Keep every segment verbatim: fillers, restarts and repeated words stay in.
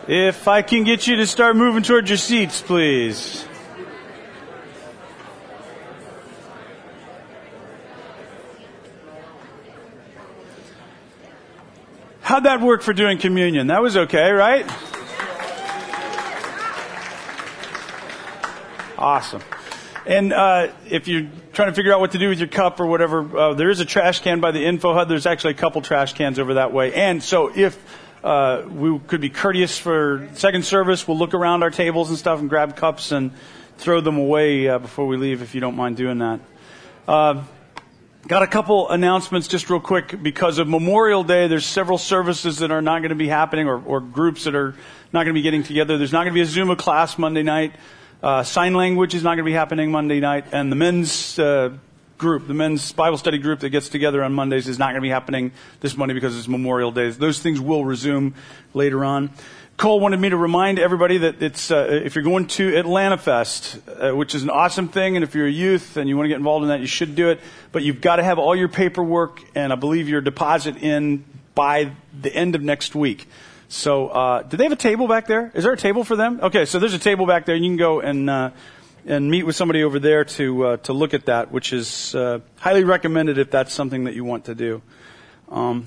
If I can get you to start moving towards your seats, please. How'd that work for doing communion? That was okay, right? Awesome. And uh, if you're trying to figure out what to do with your cup or whatever, uh, there is a trash can by the info hut. There's actually a couple trash cans over that way. And so if uh, we could be courteous for second service, we'll look around our tables and stuff and grab cups and throw them away uh, before we leave, if you don't mind doing that. Uh, got a couple announcements just real quick. Because of Memorial Day, there's several services that are not going to be happening, or, or groups that are not going to be getting together. There's not going to be a Zuma class Monday night. Uh, sign language is not going to be happening Monday night, and the men's uh, group, the men's Bible study group that gets together on Mondays is not going to be happening this Monday because it's Memorial Day. Those things will resume later on. Cole wanted me to remind everybody that it's uh, if you're going to Atlanta Fest, uh, which is an awesome thing, and if you're a youth and you want to get involved in that, you should do it. But you've got to have all your paperwork and I believe your deposit in by the end of next week. So, uh, do they have a table back there? Is there a table for them? Okay, so there's a table back there, and you can go and uh, and meet with somebody over there to uh, to look at that, which is uh, highly recommended if that's something that you want to do. Um,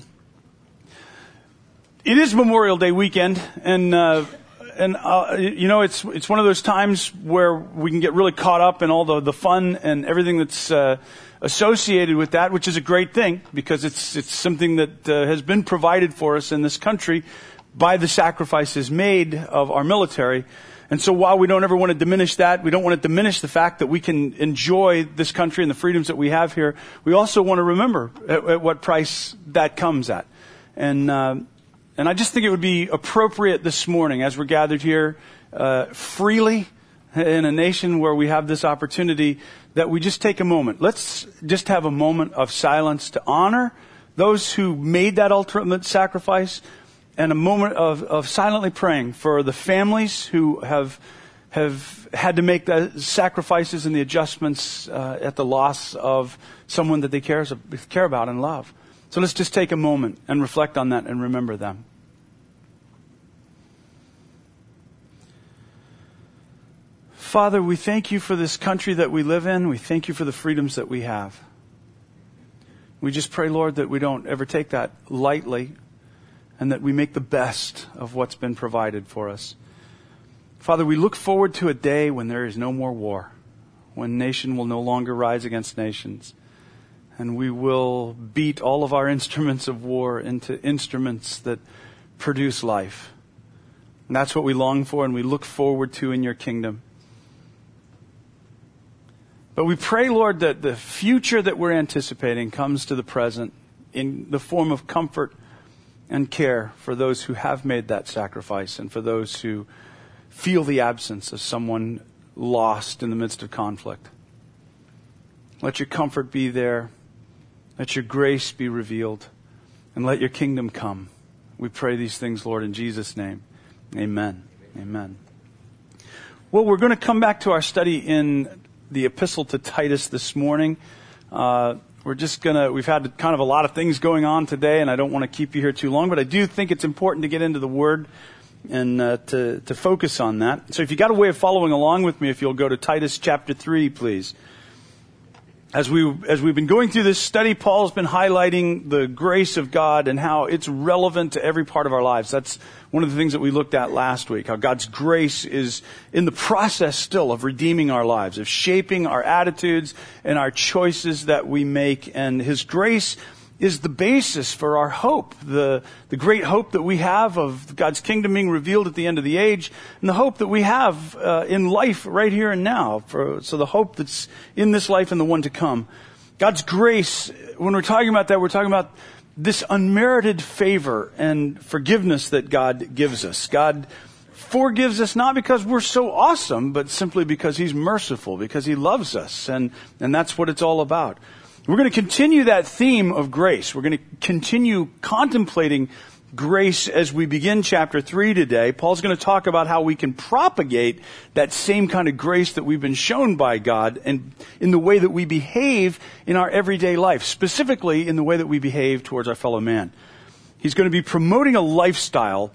it is Memorial Day weekend, and uh, and uh, you know it's it's one of those times where we can get really caught up in all the the fun and everything that's uh, associated with that, which is a great thing because it's it's something that uh, has been provided for us in this country by the sacrifices made of our military. And so while we don't ever want to diminish that, we don't want to diminish the fact that we can enjoy this country and the freedoms that we have here, we also want to remember at, at what price that comes at. And uh, and I just think it would be appropriate this morning, as we're gathered here uh, freely in a nation where we have this opportunity, that we just take a moment. Let's just have a moment of silence to honor those who made that ultimate sacrifice, and a moment of, of silently praying for the families who have have had to make the sacrifices and the adjustments uh, at the loss of someone that they care, care about and love. So let's just take a moment and reflect on that and remember them. Father, we thank you for this country that we live in. We thank you for the freedoms that we have. We just pray, Lord, that we don't ever take that lightly, and that we make the best of what's been provided for us. Father, we look forward to a day when there is no more war, when nation will no longer rise against nations, and we will beat all of our instruments of war into instruments that produce life. And that's what we long for and we look forward to in your kingdom. But we pray, Lord, that the future that we're anticipating comes to the present in the form of comfort and care for those who have made that sacrifice and for those who feel the absence of someone lost in the midst of conflict. Let your comfort be there. Let your grace be revealed. And let your kingdom come. We pray these things, Lord, in Jesus' name. Amen. Amen. Well, we're going to come back to our study in the epistle to Titus this morning. Uh, We're just going to, we've had kind of a lot of things going on today, and I don't want to keep you here too long, but I do think it's important to get into the Word and uh, to, to focus on that. So if you got a way of following along with me, if you'll go to Titus chapter three, please. As, we, as we've been going through this study, Paul's been highlighting the grace of God and how it's relevant to every part of our lives. That's one of the things that we looked at last week, how God's grace is in the process still of redeeming our lives, of shaping our attitudes and our choices that we make. And His grace is the basis for our hope, the, the great hope that we have of God's kingdom being revealed at the end of the age, and the hope that we have uh, in life right here and now. For, so the hope that's in this life and the one to come. God's grace, when we're talking about that, we're talking about this unmerited favor and forgiveness that God gives us. God forgives us not because we're so awesome, but simply because He's merciful, because He loves us, and, and that's what it's all about. We're going to continue that theme of grace. We're going to continue contemplating grace as we begin chapter three today. Paul's going to talk about how we can propagate that same kind of grace that we've been shown by God and in the way that we behave in our everyday life, specifically in the way that we behave towards our fellow man. He's going to be promoting a lifestyle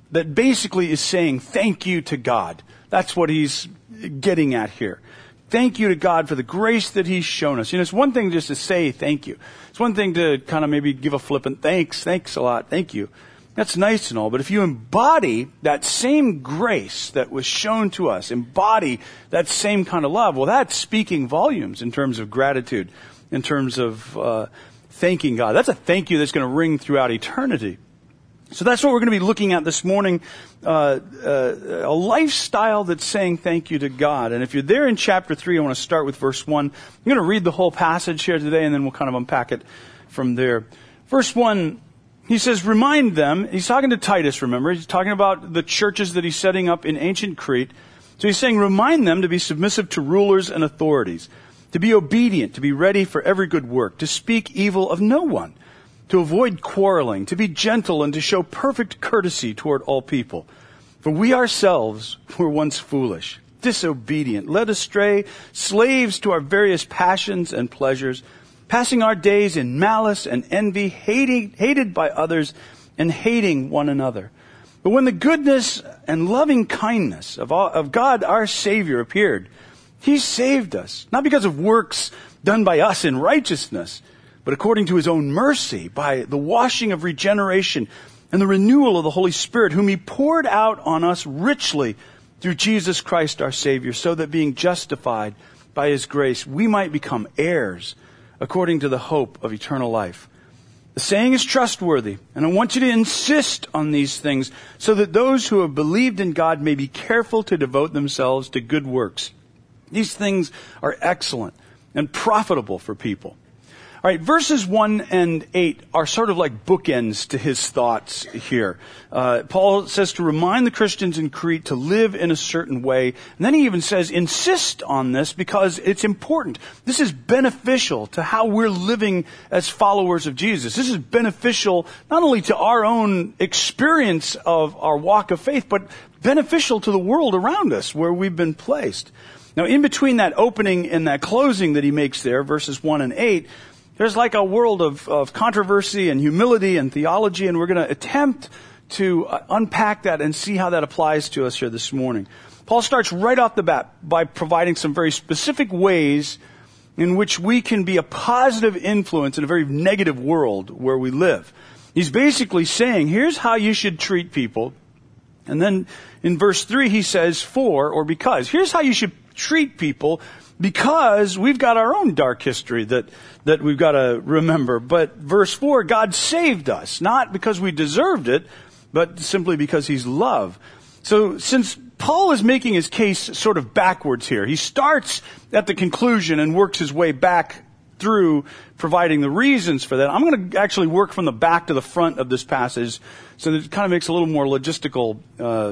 that basically is saying thank you to God. That's what he's getting at here. Thank you to God for the grace that he's shown us. You know, it's one thing just to say thank you. It's one thing to kind of maybe give a flippant thanks, thanks a lot, thank you. That's nice and all, but if you embody that same grace that was shown to us, embody that same kind of love, well, that's speaking volumes in terms of gratitude, in terms of uh, thanking God. That's a thank you that's going to ring throughout eternity. So that's what we're going to be looking at this morning, uh, uh, a lifestyle that's saying thank you to God. And if you're there in chapter three, I want to start with verse one. I'm going to read the whole passage here today, and then we'll kind of unpack it from there. Verse one, he says, remind them, he's talking to Titus, remember, he's talking about the churches that he's setting up in ancient Crete. So he's saying, remind them to be submissive to rulers and authorities, to be obedient, to be ready for every good work, to speak evil of no one, to avoid quarreling, to be gentle, and to show perfect courtesy toward all people. For we ourselves were once foolish, disobedient, led astray, slaves to our various passions and pleasures, passing our days in malice and envy, hating, hated by others, and hating one another. But when the goodness and loving kindness of, all, of God our Savior appeared, he saved us, not because of works done by us in righteousness, but according to his own mercy, by the washing of regeneration and the renewal of the Holy Spirit, whom he poured out on us richly through Jesus Christ our Savior, so that being justified by his grace, we might become heirs according to the hope of eternal life. The saying is trustworthy, and I want you to insist on these things, so that those who have believed in God may be careful to devote themselves to good works. These things are excellent and profitable for people. All right, verses one and eight are sort of like bookends to his thoughts here. Uh, Paul says to remind the Christians in Crete to live in a certain way. And then he even says, insist on this because it's important. This is beneficial to how we're living as followers of Jesus. This is beneficial not only to our own experience of our walk of faith, but beneficial to the world around us where we've been placed. Now, in between that opening and that closing that he makes there, verses one and eight, there's like a world of, of controversy and humility and theology, and we're going to attempt to uh, unpack that and see how that applies to us here this morning. Paul starts right off the bat by providing some very specific ways in which we can be a positive influence in a very negative world where we live. He's basically saying, here's how you should treat people. And then in verse three, he says, for or because. Here's how you should treat people because we've got our own dark history that, that we've got to remember. But verse four, God saved us, not because we deserved it, but simply because he's love. So since Paul is making his case sort of backwards here, he starts at the conclusion and works his way back through providing the reasons for that. I'm going to actually work from the back to the front of this passage so that it kind of makes a little more logistical uh,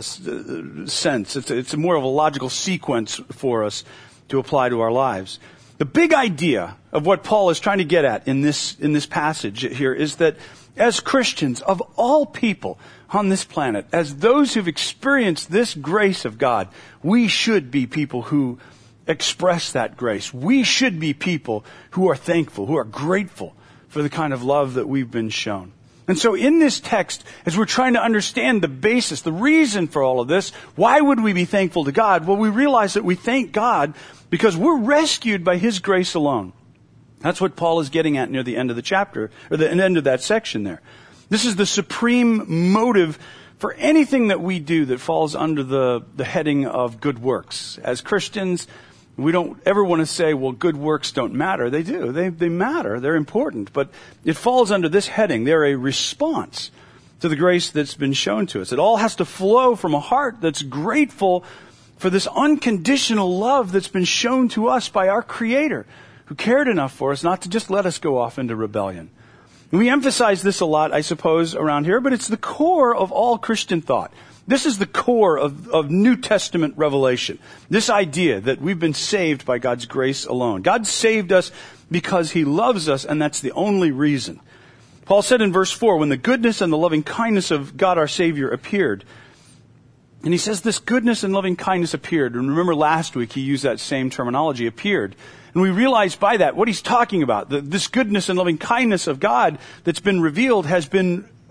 uh, sense. It's, it's more of a logical sequence for us to apply to our lives. The big idea of what Paul is trying to get at in this in this passage here is that as Christians, of all people on this planet, as those who've experienced this grace of God, we should be people who express that grace. We should be people who are thankful, who are grateful for the kind of love that we've been shown. And so in this text, as we're trying to understand the basis, the reason for all of this, why would we be thankful to God? Well, we realize that we thank God because we're rescued by his grace alone. That's what Paul is getting at near the end of the chapter, or the end of that section there. This is the supreme motive for anything that we do that falls under the, the heading of good works. As Christians, we don't ever want to say, well, good works don't matter. They do. They, they matter. They're important. But it falls under this heading. They're a response to the grace that's been shown to us. It all has to flow from a heart that's grateful for this unconditional love that's been shown to us by our Creator, who cared enough for us not to just let us go off into rebellion. And we emphasize this a lot, I suppose, around here, but it's the core of all Christian thought. This is the core of, of New Testament revelation. This idea that we've been saved by God's grace alone. God saved us because he loves us, and that's the only reason. Paul said in verse four, when the goodness and the loving kindness of God our Savior appeared, and he says this goodness and loving kindness appeared. And remember last week he used that same terminology, appeared. And we realize by that what he's talking about. The, this goodness and loving kindness of God that's been revealed has been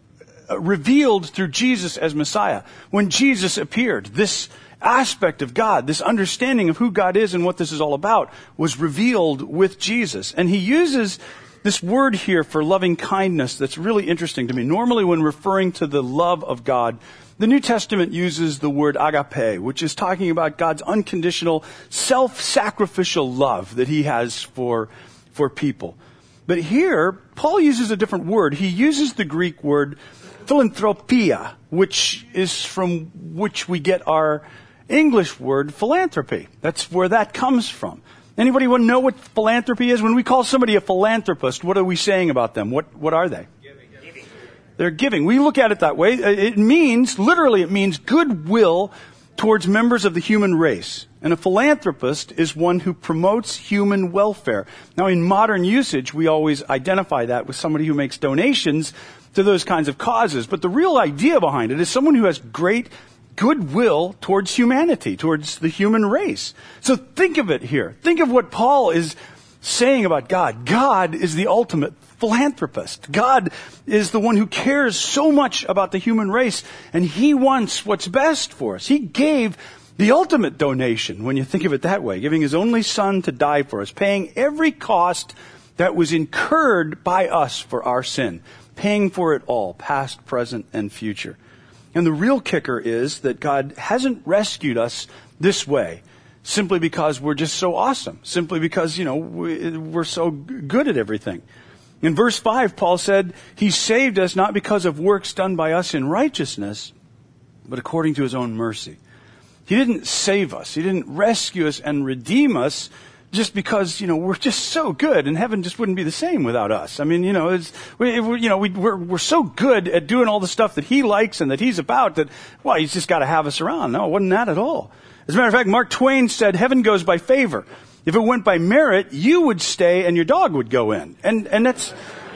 revealed through Jesus as Messiah. When Jesus appeared, this aspect of God, this understanding of who God is and what this is all about, was revealed with Jesus. And he uses this word here for loving kindness that's really interesting to me. Normally when referring to the love of God, the New Testament uses the word agape, which is talking about God's unconditional, self-sacrificial love that he has for, for people. But here, Paul uses a different word. He uses the Greek word philanthropia, which is from which we get our English word philanthropy. That's where that comes from. Anybody want to know what philanthropy is? When we call somebody a philanthropist, what are we saying about them? What, what are they? Giving. Giving. They're giving. We look at it that way. It means, literally it means goodwill towards members of the human race. And a philanthropist is one who promotes human welfare. Now in modern usage, we always identify that with somebody who makes donations to those kinds of causes. But the real idea behind it is someone who has great goodwill towards humanity, towards the human race. So think of it here. Think of what Paul is saying about God. God is the ultimate philanthropist. God is the one who cares so much about the human race, and he wants what's best for us. He gave the ultimate donation, when you think of it that way, giving his only son to die for us, paying every cost that was incurred by us for our sin, paying for it all, past, present, and future. And the real kicker is that God hasn't rescued us this way simply because we're just so awesome, simply because, you know, we, we're so good at everything. In verse five, Paul said, he saved us not because of works done by us in righteousness, but according to his own mercy. He didn't save us. He didn't rescue us and redeem us just because, you know, we're just so good, and heaven just wouldn't be the same without us. I mean, you know, it's, we, we, you know, we, we're, we're so good at doing all the stuff that he likes and that he's about that, well, he's just got to have us around. No, it wasn't that at all. As a matter of fact, Mark Twain said, heaven goes by favor. If it went by merit, you would stay and your dog would go in. And, and that's,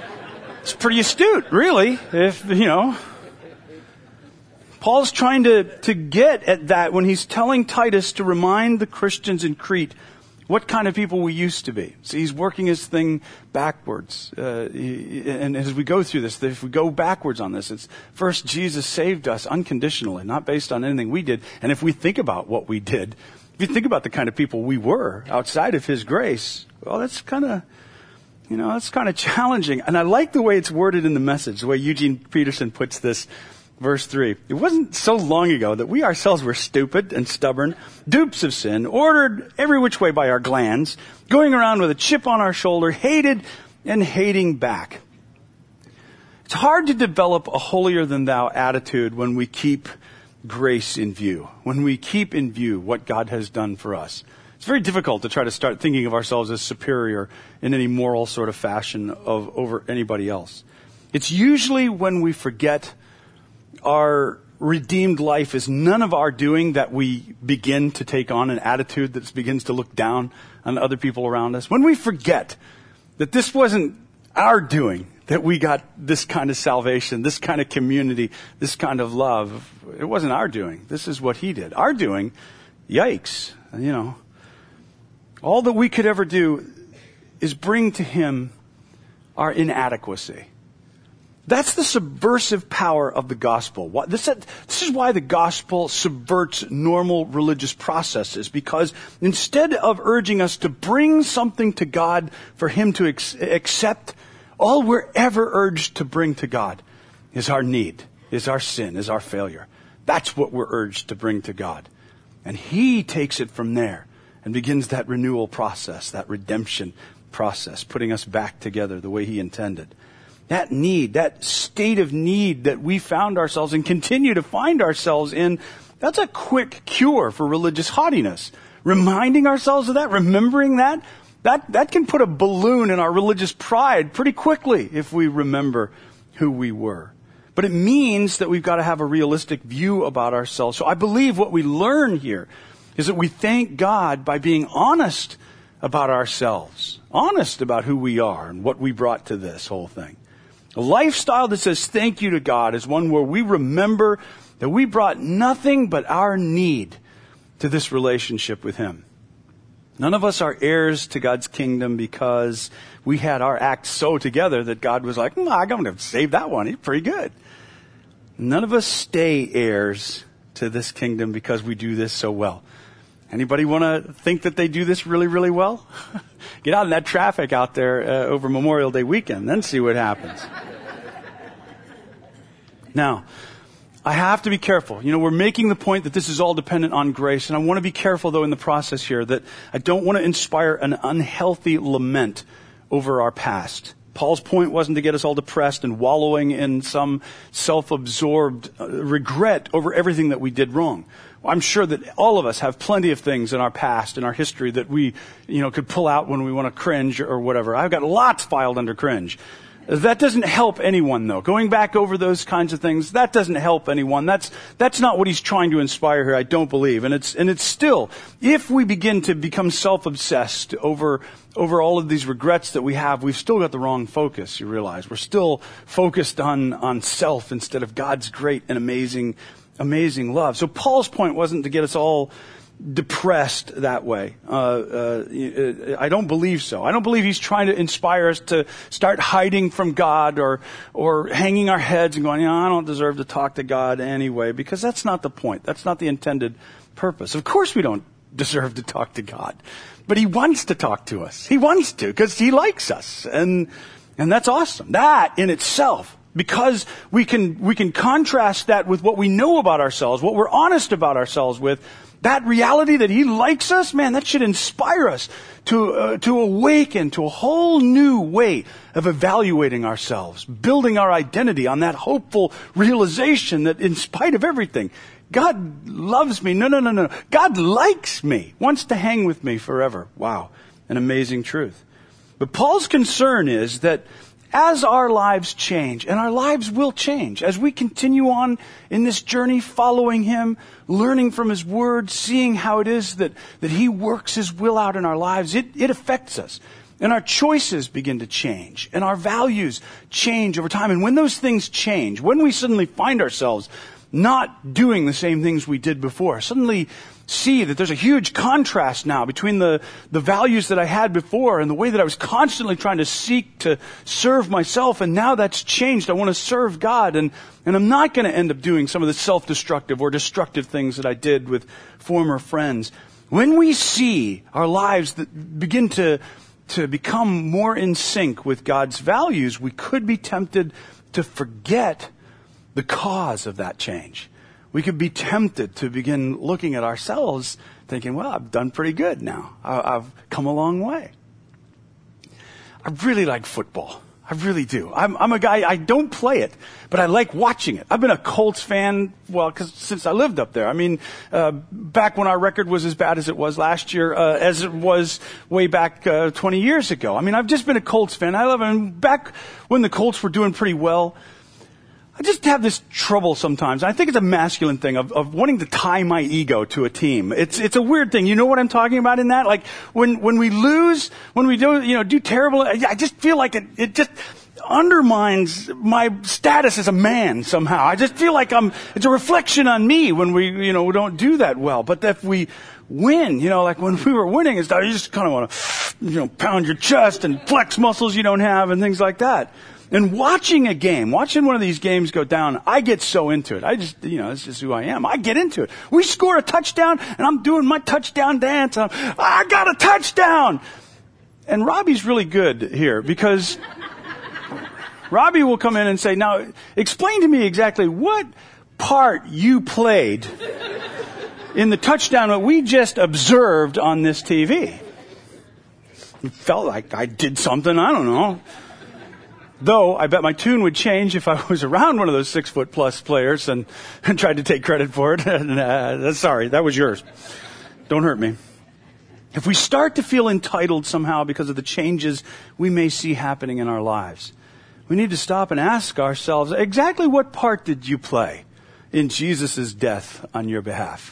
it's pretty astute, really, if, you know. Paul's trying to, to get at that when he's telling Titus to remind the Christians in Crete what kind of people we used to be. So he's working his thing backwards. Uh, he, and as we go through this, if we go backwards on this, it's first Jesus saved us unconditionally, not based on anything we did. And if we think about what we did, if you think about the kind of people we were outside of his grace, well, that's kind of, you know, that's kind of challenging. And I like the way it's worded in the Message, the way Eugene Peterson puts this. Verse three, it wasn't so long ago that we ourselves were stupid and stubborn, dupes of sin, ordered every which way by our glands, going around with a chip on our shoulder, hated and hating back. It's hard to develop a holier-than-thou attitude when we keep grace in view, when we keep in view what God has done for us. It's very difficult to try to start thinking of ourselves as superior in any moral sort of fashion of over anybody else. It's usually when we forget our redeemed life is none of our doing that we begin to take on an attitude that begins to look down on other people around us. When we forget that this wasn't our doing, that we got this kind of salvation, this kind of community, this kind of love, it wasn't our doing. This is what he did. Our doing, yikes, you know. All that we could ever do is bring to him our inadequacy. That's the subversive power of the gospel. This, this is why the gospel subverts normal religious processes, because instead of urging us to bring something to God for him to ex- accept, all we're ever urged to bring to God is our need, is our sin, is our failure. That's what we're urged to bring to God. And he takes it from there and begins that renewal process, that redemption process, putting us back together the way he intended. That need, that state of need that we found ourselves and continue to find ourselves in, that's a quick cure for religious haughtiness. Reminding ourselves of that, remembering that, that, that can put a balloon in our religious pride pretty quickly if we remember who we were. But it means that we've got to have a realistic view about ourselves. So I believe what we learn here is that we thank God by being honest about ourselves, honest about who we are and what we brought to this whole thing. A lifestyle that says thank you to God is one where we remember that we brought nothing but our need to this relationship with him. None of us are heirs to God's kingdom because we had our act so together that God was like, mm, I'm going to save that one. He's pretty good. None of us stay heirs to this kingdom because we do this so well. Anybody want to think that they do this really, really well? Get out in that traffic out there uh, over Memorial Day weekend, then see what happens. Now, I have to be careful. You know, we're making the point that this is all dependent on grace, and I want to be careful, though, in the process here, that I don't want to inspire an unhealthy lament over our past. Paul's point wasn't to get us all depressed and wallowing in some self-absorbed uh, regret over everything that we did wrong. I'm sure that all of us have plenty of things in our past, in our history, that we, you know, could pull out when we want to cringe or whatever. I've got lots filed under cringe. That doesn't help anyone, though. Going back over those kinds of things, that doesn't help anyone. That's that's not what he's trying to inspire here, I don't believe. And it's and it's still, if we begin to become self-obsessed over over all of these regrets that we have, we've still got the wrong focus, you realize. We're still focused on on self instead of God's great and amazing amazing love. So Paul's point wasn't to get us all depressed that way. Uh, uh, I don't believe so. I don't believe he's trying to inspire us to start hiding from God or or hanging our heads and going, you know, I don't deserve to talk to God anyway, because that's not the point. That's not the intended purpose. Of course we don't deserve to talk to God, but he wants to talk to us. He wants to because he likes us, and and that's awesome. That in itself, because we can we can contrast that with what we know about ourselves, what we're honest about ourselves with. That reality that he likes us, man, that should inspire us to uh, to awaken to a whole new way of evaluating ourselves, building our identity on that hopeful realization that in spite of everything, God loves me. No, no, no, no. God likes me, wants to hang with me forever. Wow, an amazing truth. But Paul's concern is that as our lives change, and our lives will change, as we continue on in this journey following him, learning from his word, seeing how it is that, that he works his will out in our lives, it, it affects us. And our choices begin to change, and our values change over time. And when those things change, when we suddenly find ourselves not doing the same things we did before, suddenly see that there's a huge contrast now between the, the values that I had before and the way that I was constantly trying to seek to serve myself, and now that's changed. I want to serve God, and, and I'm not going to end up doing some of the self-destructive or destructive things that I did with former friends. When we see our lives that begin to, to become more in sync with God's values, we could be tempted to forget the cause of that change. We could be tempted to begin looking at ourselves thinking, well, I've done pretty good now. I've come a long way. I really like football. I really do. I'm, I'm a guy, I don't play it, but I like watching it. I've been a Colts fan, well, cause since I lived up there. I mean, uh, back when our record was as bad as it was last year, uh, as it was way back, uh, twenty years ago. I mean, I've just been a Colts fan. I love it. And back when the Colts were doing pretty well, I just have this trouble sometimes. I think it's a masculine thing of, of wanting to tie my ego to a team. It's it's a weird thing. You know what I'm talking about in that? Like when when we lose, when we do you know do terrible, I just feel like it it just undermines my status as a man somehow. I just feel like I'm it's a reflection on me when we you know we don't do that well. But if we win, you know, like when we were winning and stuff, you just kind of want to you know pound your chest and flex muscles you don't have and things like that. And watching a game, watching one of these games go down, I get so into it. I just, you know, this is who I am. I get into it. We score a touchdown, and I'm doing my touchdown dance. I'm, I got a touchdown! And Robbie's really good here, because Robbie will come in and say, now, explain to me exactly what part you played in the touchdown that we just observed on this T V. It felt like I did something, I don't know. Though, I bet my tune would change if I was around one of those six-foot-plus players and, and tried to take credit for it. And, uh, sorry, that was yours. Don't hurt me. If we start to feel entitled somehow because of the changes we may see happening in our lives, we need to stop and ask ourselves, exactly what part did you play in Jesus' death on your behalf?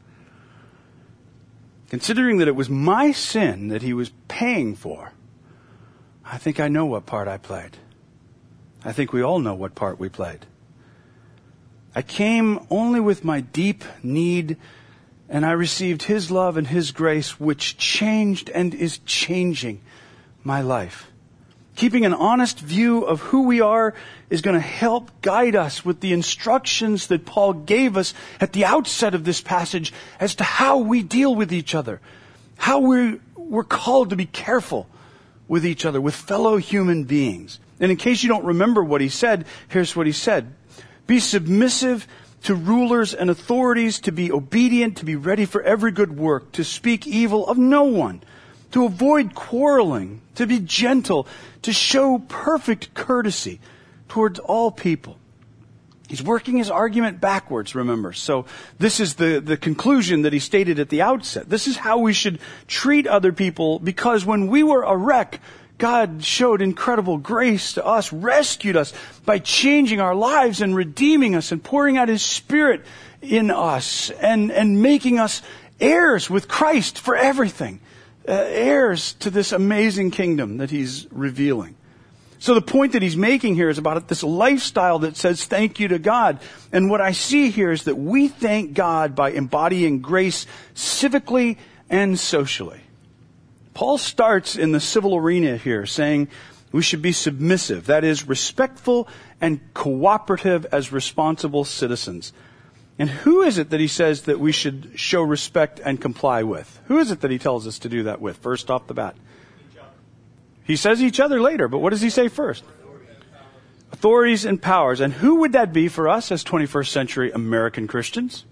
Considering that it was my sin that he was paying for, I think I know what part I played. I think we all know what part we played. I came only with my deep need, and I received his love and his grace, which changed and is changing my life. Keeping an honest view of who we are is going to help guide us with the instructions that Paul gave us at the outset of this passage as to how we deal with each other, how we're, we're called to be careful with each other, with fellow human beings. And in case you don't remember what he said, here's what he said. Be submissive to rulers and authorities, to be obedient, to be ready for every good work, to speak evil of no one, to avoid quarreling, to be gentle, to show perfect courtesy towards all people. He's working his argument backwards, remember. So this is the, the conclusion that he stated at the outset. This is how we should treat other people, because when we were a wreck, God showed incredible grace to us, rescued us by changing our lives and redeeming us and pouring out His Spirit in us and, and making us heirs with Christ for everything. Uh, heirs to this amazing kingdom that He's revealing. So the point that he's making here is about this lifestyle that says thank you to God. And what I see here is that we thank God by embodying grace civically and socially. Paul starts in the civil arena here saying we should be submissive, that is, respectful and cooperative as responsible citizens. And who is it that he says that we should show respect and comply with? Who is it that he tells us to do that with, first off the bat? He says each other later, but what does he say first? Authorities and powers. And who would that be for us as twenty-first century American Christians?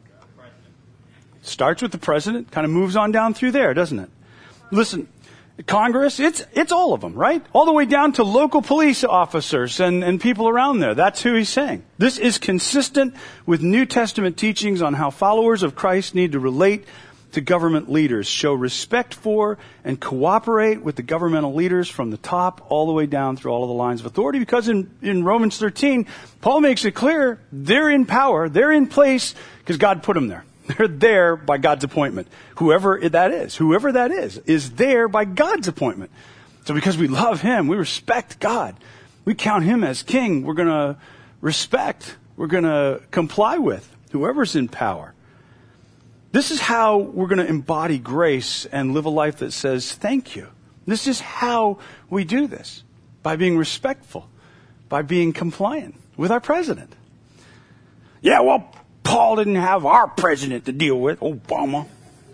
Starts with the president, kind of moves on down through there, doesn't it? Listen, Congress, it's it's all of them, right? All the way down to local police officers and, and people around there. That's who he's saying. This is consistent with New Testament teachings on how followers of Christ need to relate to government leaders, show respect for and cooperate with the governmental leaders from the top all the way down through all of the lines of authority, because in, in Romans thirteen, Paul makes it clear they're in power, they're in place because God put them there. They're there by God's appointment. Whoever that is, whoever that is, is there by God's appointment. So because we love Him, we respect God. We count Him as King. We're going to respect, we're going to comply with whoever's in power. This is how we're going to embody grace and live a life that says thank you. This is how we do this, by being respectful, by being compliant with our president. Yeah, well, Paul didn't have our president to deal with, Obama.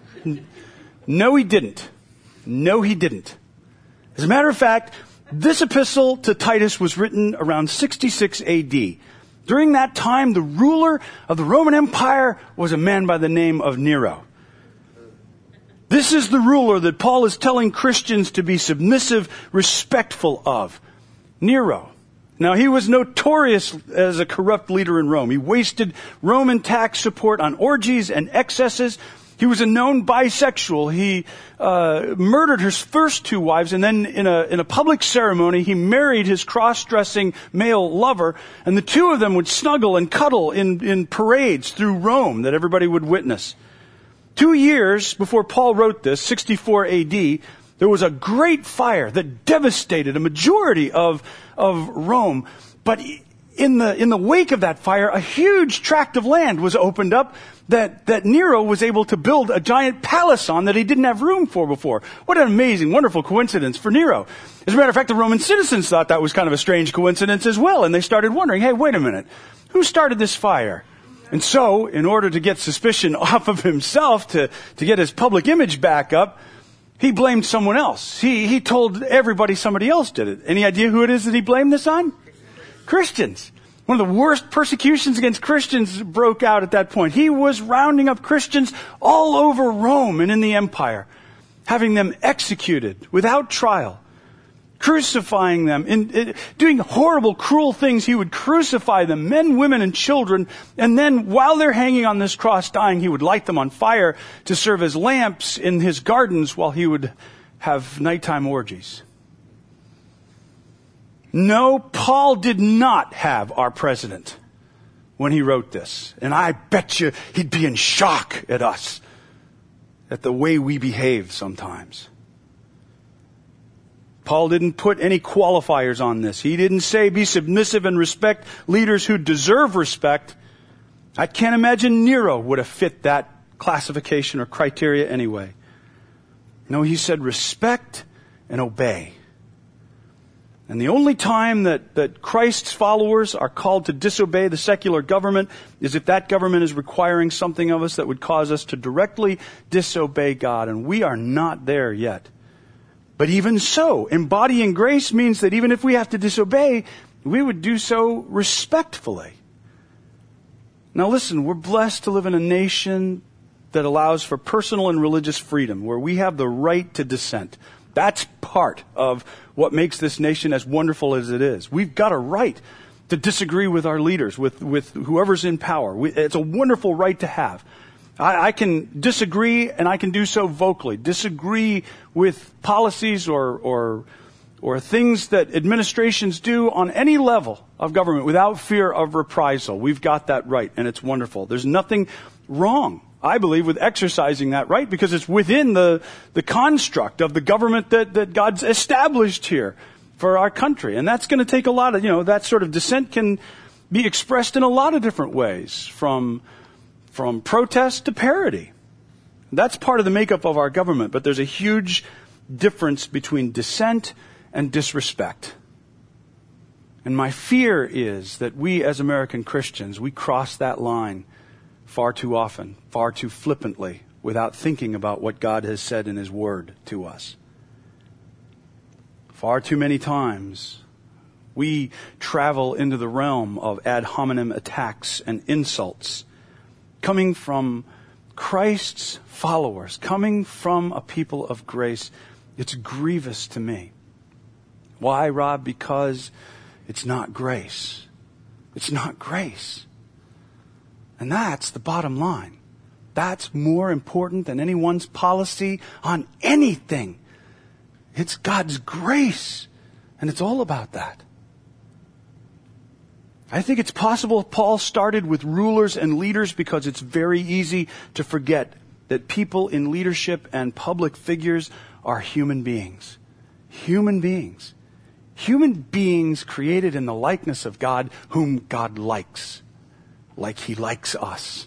No, he didn't. No, he didn't. As a matter of fact, this epistle to Titus was written around sixty-six A D. During that time, the ruler of the Roman Empire was a man by the name of Nero. This is the ruler that Paul is telling Christians to be submissive, respectful of. Nero. Now, he was notorious as a corrupt leader in Rome. He wasted Roman tax support on orgies and excesses. He was a known bisexual. He uh, murdered his first two wives, and then in a in a public ceremony, he married his cross-dressing male lover, and the two of them would snuggle and cuddle in, in parades through Rome that everybody would witness. Two years before Paul wrote this, sixty-four A D, there was a great fire that devastated a majority of, of Rome. But in the, in the wake of that fire, a huge tract of land was opened up that, that Nero was able to build a giant palace on that he didn't have room for before. What an amazing, wonderful coincidence for Nero. As a matter of fact, the Roman citizens thought that was kind of a strange coincidence as well. And they started wondering, hey, wait a minute, who started this fire? And so, in order to get suspicion off of himself, to, to get his public image back up, he blamed someone else. He, he told everybody somebody else did it. Any idea who it is that he blamed this on? Christians. One of the worst persecutions against Christians broke out at that point. He was rounding up Christians all over Rome and in the empire, having them executed without trial, crucifying them, in, in, doing horrible, cruel things. He would crucify them, men, women, and children, and then while they're hanging on this cross dying, he would light them on fire to serve as lamps in his gardens while he would have nighttime orgies. No, Paul did not have our president when he wrote this. And I bet you he'd be in shock at us, at the way we behave sometimes. Paul didn't put any qualifiers on this. He didn't say be submissive and respect leaders who deserve respect. I can't imagine Nero would have fit that classification or criteria anyway. No, he said respect and obey. And the only time that, that Christ's followers are called to disobey the secular government is if that government is requiring something of us that would cause us to directly disobey God. And we are not there yet. But even so, embodying grace means that even if we have to disobey, we would do so respectfully. Now listen, we're blessed to live in a nation that allows for personal and religious freedom, where we have the right to dissent. That's part of what makes this nation as wonderful as it is. We've got a right to disagree with our leaders, with, with whoever's in power. We, it's a wonderful right to have. I, I can disagree, and I can do so vocally. Disagree with policies or, or, or things that administrations do on any level of government without fear of reprisal. We've got that right, and it's wonderful. There's nothing wrong, I believe, with exercising that right, because it's within the, the construct of the government that, that God's established here for our country. And that's going to take a lot of, you know, that sort of dissent can be expressed in a lot of different ways, from, from protest to parody. That's part of the makeup of our government, but there's a huge difference between dissent and disrespect. And my fear is that we as American Christians, we cross that line far too often, far too flippantly, without thinking about what God has said in His Word to us. Far too many times, we travel into the realm of ad hominem attacks and insults, coming from Christ's followers, coming from a people of grace. It's grievous to me. Why, Rob? Because it's not grace. It's not grace. And that's the bottom line. That's more important than anyone's policy on anything. It's God's grace. And it's all about that. I think it's possible Paul started with rulers and leaders because it's very easy to forget that people in leadership and public figures are human beings. Human beings. Human beings created in the likeness of God, whom God likes. Like He likes us.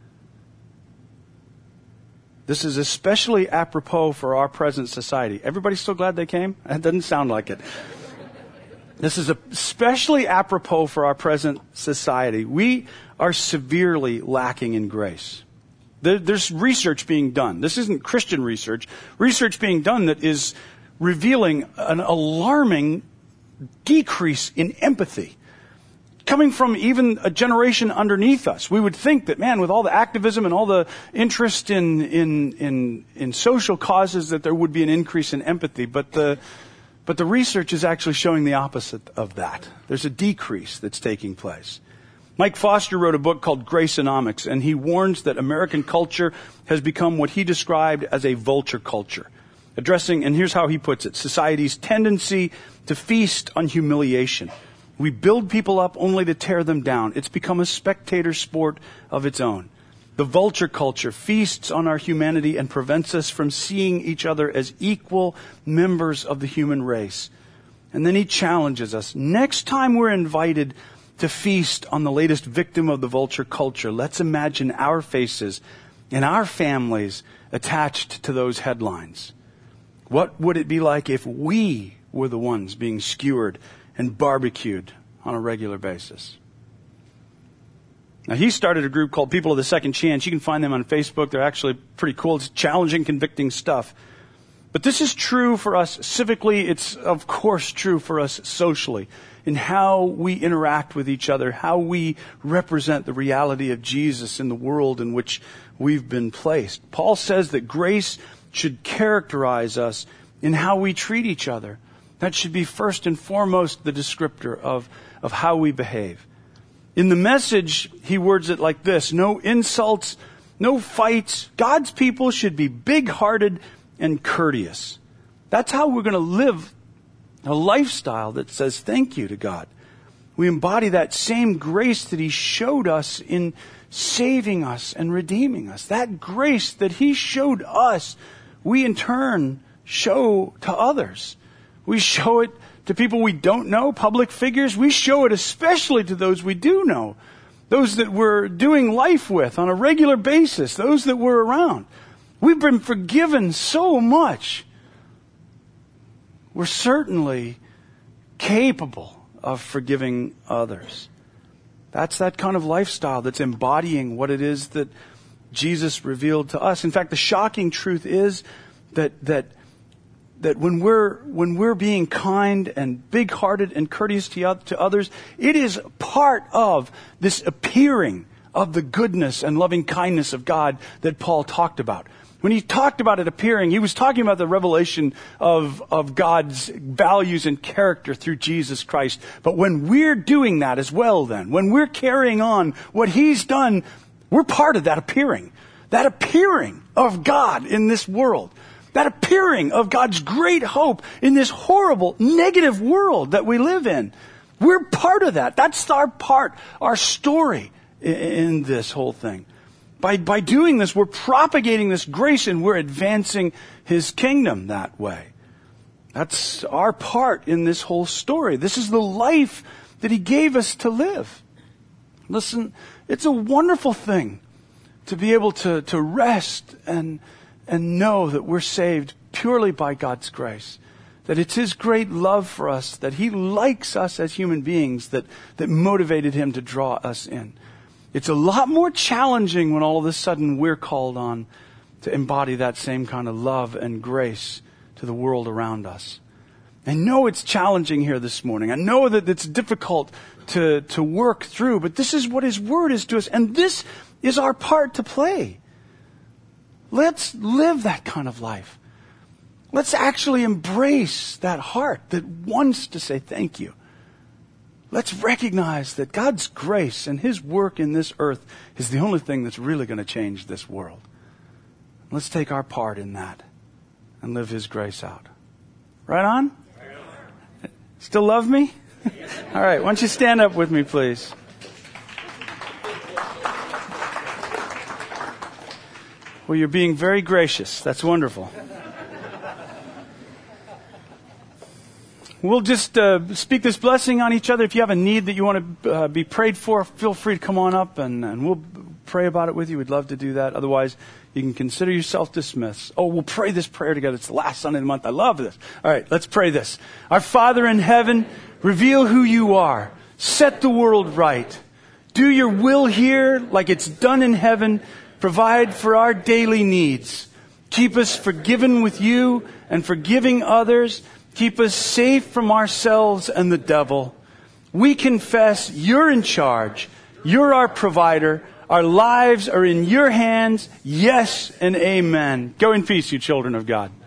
This is especially apropos for our present society. Everybody still glad they came? That doesn't sound like it. This is especially apropos for our present society. We are severely lacking in grace. There, there's research being done. This isn't Christian research. Research being done that is revealing an alarming decrease in empathy. Coming from even a generation underneath us. We would think that, man, with all the activism and all the interest in, in, in, in social causes, that there would be an increase in empathy. But the, but the research is actually showing the opposite of that. There's a decrease that's taking place. Mike Foster wrote a book called Graceonomics, and he warns that American culture has become what he described as a vulture culture. Addressing, and here's how he puts it, society's tendency to feast on humiliation. We build people up only to tear them down. It's become a spectator sport of its own. The vulture culture feasts on our humanity and prevents us from seeing each other as equal members of the human race. And then he challenges us. Next time we're invited to feast on the latest victim of the vulture culture, let's imagine our faces and our families attached to those headlines. What would it be like if we were the ones being skewered and barbecued on a regular basis? Now, he started a group called People of the Second Chance. You can find them on Facebook. They're actually pretty cool. It's challenging, convicting stuff. But this is true for us civically. It's, of course, true for us socially, in how we interact with each other, how we represent the reality of Jesus in the world in which we've been placed. Paul says that grace should characterize us in how we treat each other. That should be first and foremost the descriptor of, of how we behave. In the Message, he words it like this: no insults, no fights. God's people should be big-hearted and courteous. That's how we're going to live a lifestyle that says thank you to God. We embody that same grace that He showed us in saving us and redeeming us. That grace that He showed us, we in turn show to others. We show it to people we don't know, public figures. We show it especially to those we do know, those that we're doing life with on a regular basis, those that we're around. We've been forgiven so much. We're certainly capable of forgiving others. That's that kind of lifestyle that's embodying what it is that Jesus revealed to us. In fact, the shocking truth is that that that when we're when we're being kind and big-hearted and courteous to, to others, it is part of this appearing of the goodness and loving kindness of God that Paul talked about. When he talked about it appearing, he was talking about the revelation of, of God's values and character through Jesus Christ. But when we're doing that as well then, when we're carrying on what he's done, we're part of that appearing. That appearing of God in this world. That appearing of God's great hope in this horrible, negative world that we live in. We're part of that. That's our part, our story in, in this whole thing. By, by doing this, we're propagating this grace and we're advancing his kingdom that way. That's our part in this whole story. This is the life that he gave us to live. Listen, it's a wonderful thing to be able to, to rest and, and know that we're saved purely by God's grace. That it's his great love for us, that he likes us as human beings, that, that motivated him to draw us in. It's a lot more challenging when all of a sudden we're called on to embody that same kind of love and grace to the world around us. I know it's challenging here this morning. I know that it's difficult to, to work through, but this is what his word is to us, and this is our part to play. Let's live that kind of life. Let's actually embrace that heart that wants to say thank you. Let's recognize that God's grace and his work in this earth is the only thing that's really going to change this world. Let's take our part in that and live his grace out. Right on? Still love me? All right, why don't you stand up with me, please? Well, you're being very gracious. That's wonderful. We'll just uh, speak this blessing on each other. If you have a need that you want to uh, be prayed for, feel free to come on up and, and we'll pray about it with you. We'd love to do that. Otherwise, you can consider yourself dismissed. Oh, we'll pray this prayer together. It's the last Sunday of the month. I love this. All right, let's pray this. Our Father in heaven, reveal who you are. Set the world right. Do your will here like it's done in heaven. Provide for our daily needs. Keep us forgiven with you and forgiving others. Keep us safe from ourselves and the devil. We confess you're in charge. You're our provider. Our lives are in your hands. Yes and amen. Go in peace, you children of God.